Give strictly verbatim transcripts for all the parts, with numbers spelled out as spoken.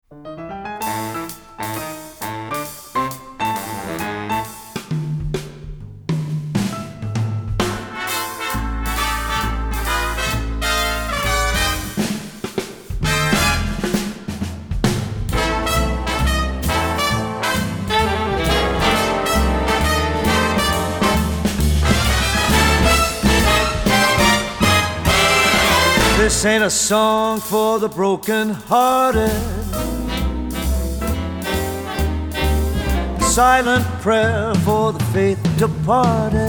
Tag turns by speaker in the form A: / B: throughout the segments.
A: This ain't a song for the broken-hearted, silent prayer for the faith departed.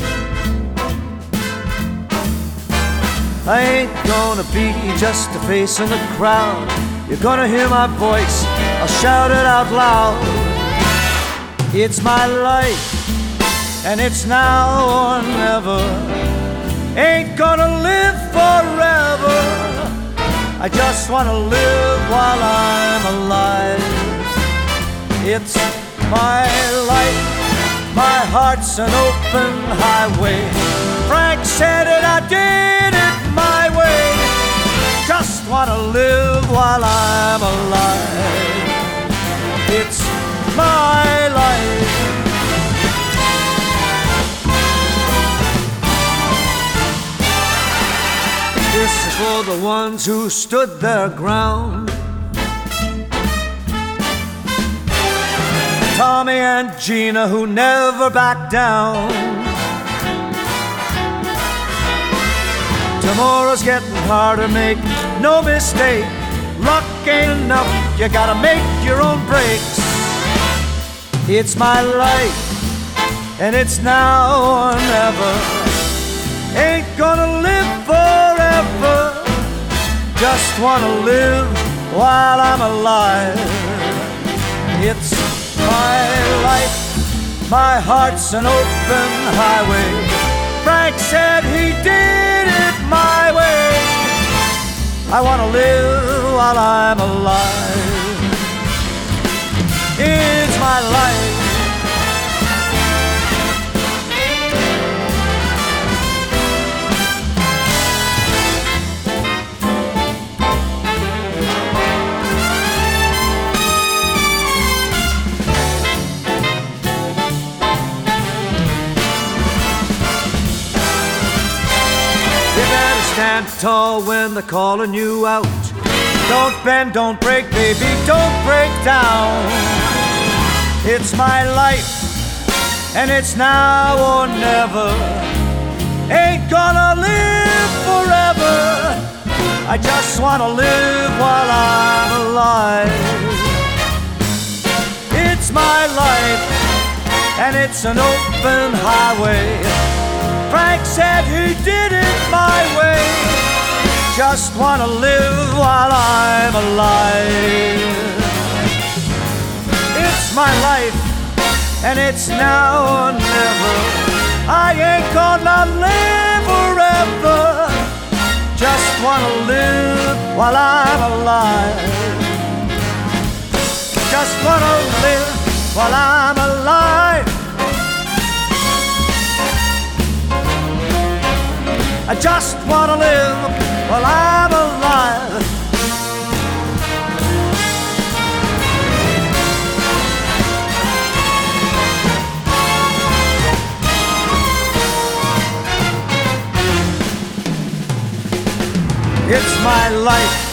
A: I ain't gonna be just a face in the crowd. You're gonna hear my voice, I'll shout it out loud. It's my life, and it's now or never. Ain't gonna live forever. I just wanna live while I'm alive. It's my life, my heart's an open highway. Frank said it, I did it my way. Just wanna live while I'm alive. It's my life. This is for the ones who stood their ground. Tommy and Gina who never backed down. Tomorrow's getting harder, make no mistake. Luck ain't enough, you gotta make your own breaks. It's my life, and it's now or never. Ain't gonna live forever. Just wanna live while I'm alive. It's my life, my heart's an open highway. Frank said he did it my way. I wanna live while I'm alive. It's my life. Stand tall when they're calling you out. Don't bend, don't break, baby, don't break down. It's my life, and it's now or never. Ain't gonna live forever. I just wanna live while I'm alive. It's my life, and it's an open highway. Frank said he did it my way. Just wanna live while I'm alive. It's my life, and it's now or never. I ain't gonna live forever. Just wanna live while I'm alive. Just wanna live while I'm alive. I just wanna live while I'm alive. It's my life,